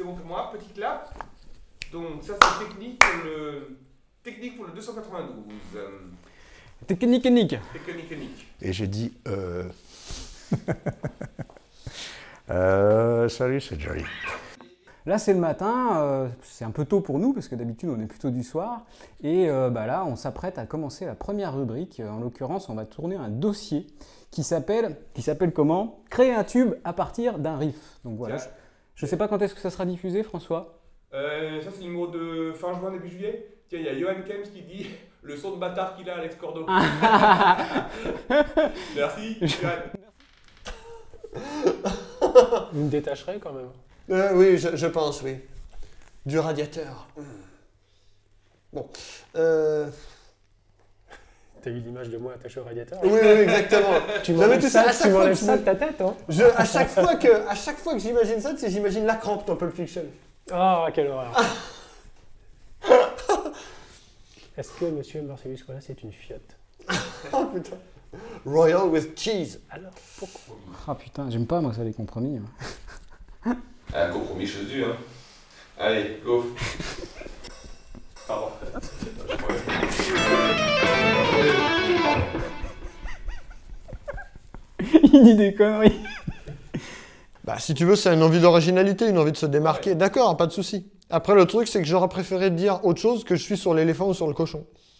bon pour moi. Petit clap. Donc ça c'est technique pour le 292. Technique. Technique. Et j'ai dit salut, c'est Jerry. Là, c'est le matin, c'est un peu tôt pour nous, parce que d'habitude, on est plutôt du soir. Et là, on s'apprête à commencer la première rubrique. En l'occurrence, on va tourner un dossier qui s'appelle comment ? Créer un tube à partir d'un riff. Donc voilà, je ne sais pas quand est-ce que ça sera diffusé, François. Ça, c'est le numéro de fin juin, début juillet. Tiens, il y a Johan Kems qui dit le son de bâtard qu'il a, Alex Cordo. Merci, Johan. Vous me détacherez quand même. Oui, je pense, oui. Du radiateur. Bon. T'as eu l'image de moi attaché au radiateur? Oui, exactement. Tu m'enlèves ça de ta tête, hein? À chaque fois que j'imagine ça, j'imagine la crampe dans Pulp Fiction. Ah, quelle horreur. Est-ce que Monsieur Marcellus Wallace est une fiotte? Oh putain. Royal with cheese. Alors, pourquoi? Ah putain, j'aime pas moi ça les compromis. Un compromis Jésus, hein. Allez, go. Pardon. Il dit des conneries. Bah, si tu veux, c'est une envie d'originalité, une envie de se démarquer. Ouais. D'accord, pas de souci. Après, le truc, c'est que j'aurais préféré dire autre chose que je suis sur l'éléphant ou sur le cochon.